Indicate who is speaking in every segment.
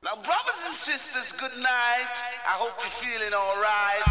Speaker 1: Now, brothers and sisters, good night. I hope you're feeling alright.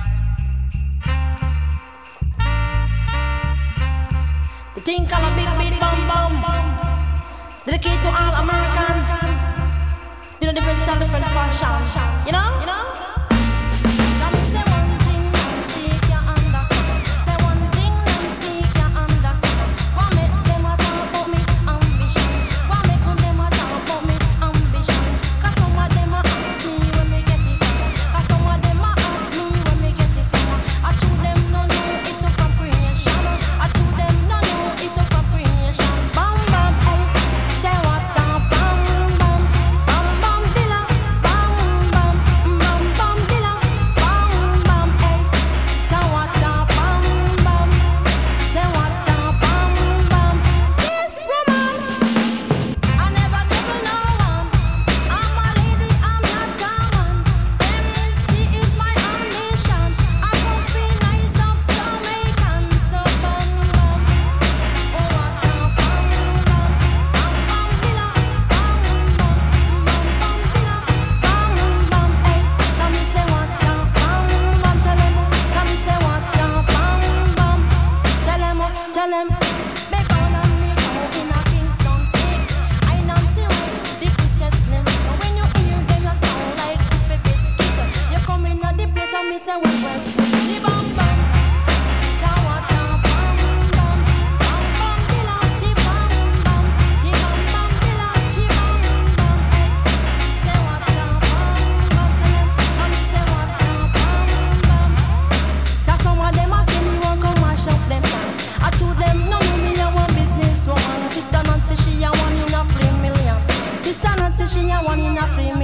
Speaker 2: The thing called a big bum bum. Dedicated to all Americans. You know, different style, different fashion. You know? Tell me, say one thing and see if you understand. Say one thing and see if you understand. Why make them a talk about me ambition? Why make them a talk about me ambition? Cause some of them a ask me where me get it from. Cause some of them a ask me where me get it from. I to them no know it's a from creation. I to them no know it's a from creation. Bam bam, hey, say what a bam bam, bam bam dilla, bam bam, bam bam dilla, bam bam, hey, say what a bam bam, say what a bam bam. This woman, I never trouble no one. I'm a lady, I'm not a man. MC is my ambition. I come feel nice up Jamaican, so bam bam. Oh what a bam bam, bam bam dilla, bam bam, bam bam dilla, bam bam. Hey, tell me say what a bam bam. Tell me say what a bam bam. Tell them. Make all of me go in a Kingston 6. I Nancy West, the Christmas lyrics. So when you hear them, you sound like crispy biscuits. You come in at the place and me say well, slippy bam bam. Tell what a bam bam, bam bam dilla, chi bam bam, chi bam bam dilla, chi bam bam. Hey, say what a bam bam. Tell me say what a bam bam. Tell some of them a say me want come mash up them time. I told them no me a one business woman. Sister Nancy she a one in a 3 million. Sister Nancy she a one in a 3